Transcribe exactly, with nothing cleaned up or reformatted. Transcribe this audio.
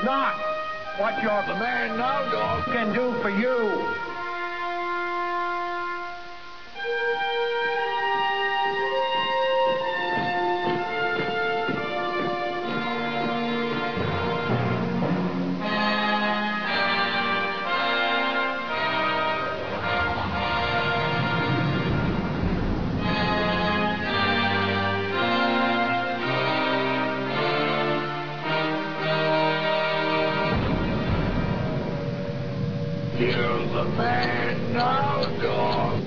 not what your man now dog can do for you. You're the man now, dog.